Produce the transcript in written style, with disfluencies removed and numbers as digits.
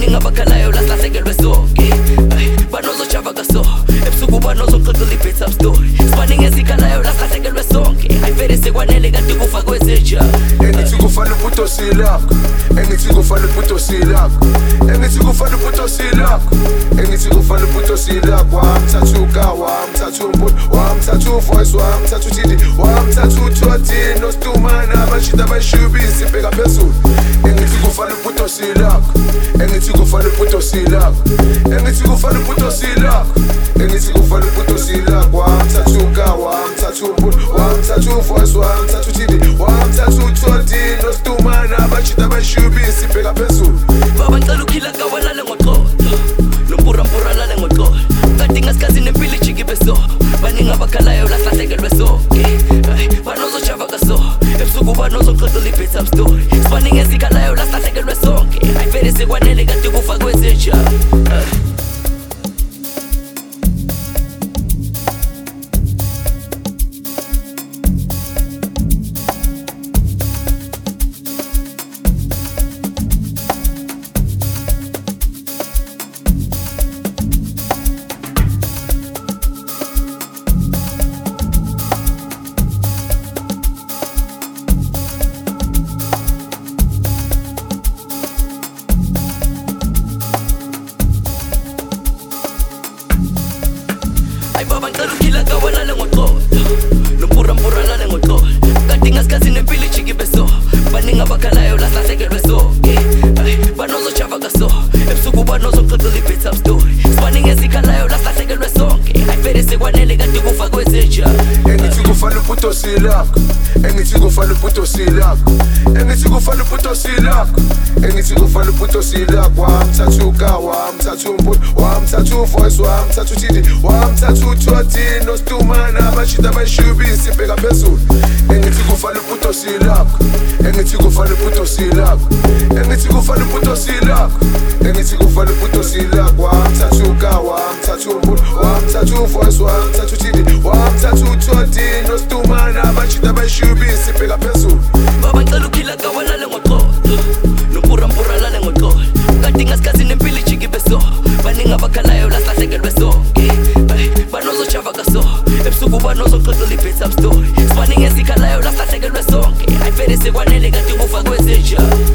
baningi abakhalayo lasilahlekelwe sonke banozojava kaso ebusuku banozonxoxela i-bedtime story sibaningi esikhalayo lasilahlekelwe sonke ayivele sekwanele kanti kufa kwezenja engithi kufanele ubuthosi lakho engithi kufanele ubuthosi lakho engithi kufanele ubuthosi lakho engithi kufanele ubuthosi lakho wamthatha uka wamthatha umbulu wamthatha uvoice wamthatha uthidi wamthatha uthoti nostumana abashida abashubisi bheka phezulu engithi kufanele ubuthosi lakho engithi kufanele ubuthosi lakho engithi kufanele ubuthosi lakho engithi kufanele ubuthosi lakho wamthatha uka wamthatha umbulu wamthatha uvoice wamthatha uthidi wamthatha uthoti nostumana abashida abashubisi bheka phezulu baba ngicela ukhila kawalale ngoxolo nompurampura lale ngoxolo kanti ngasikhathi nempilo ijiki beso baningi abakhalayo lasilahlekelwe sonke banozojava kaso ebusuku banozonxoxela i-bedtime story sibaningi esikhalayo lasilahlekelwe sonke ayivele sekwanele kanti kufa kwezenja baba ngicela ukhila kawalale ngoxolo nompurampura lale ngoxolo kanti ngasikhathi nempilo ijiki beso baningi abakhalayo lasilahlekelwe sonke banozojava kaso ebusuku banozonxoxela i-bedtime story sibaningi esikhalayo lasilahlekelwe sonke ayivele sekwanele kanti kufa kwezenja engithi kufanele ubuthosi lakho engithi kufanele ubuthosi lakho engithi kufanele ubuthosi lakho engithi kufanele ubuthosi lakho wamthatha uka wamthatha umbulu wamthatha uvoice wamthatha uthidi wamthatha uthoti nostumana abashida abashubisi bheka phezulu engithi kufanele ubuthosi lakho engithi kufanele ubuthosi lakho engithi kufanele ubuthosi lakho engithi kufanele ubuthosi lakho wamthatha uka wamthatha umbulu wamthatha uvoice wamthatha uthidi wamthatha uthoti nostumana abashida abashubisi bheka phezulu baba ngicela ukhila kawalale ngoxolo nompurampura lale ngoxolo kanti ngasikhathi nempilo ijiki beso baningi abakhalayo lasilahlekelwe sonke banozojava kaso ebusuku banozonxoxela i-bedtime story sibaningi esikhalayo lasilahlekelwe sonke ayivele sekwanele kanti kufa kwezenja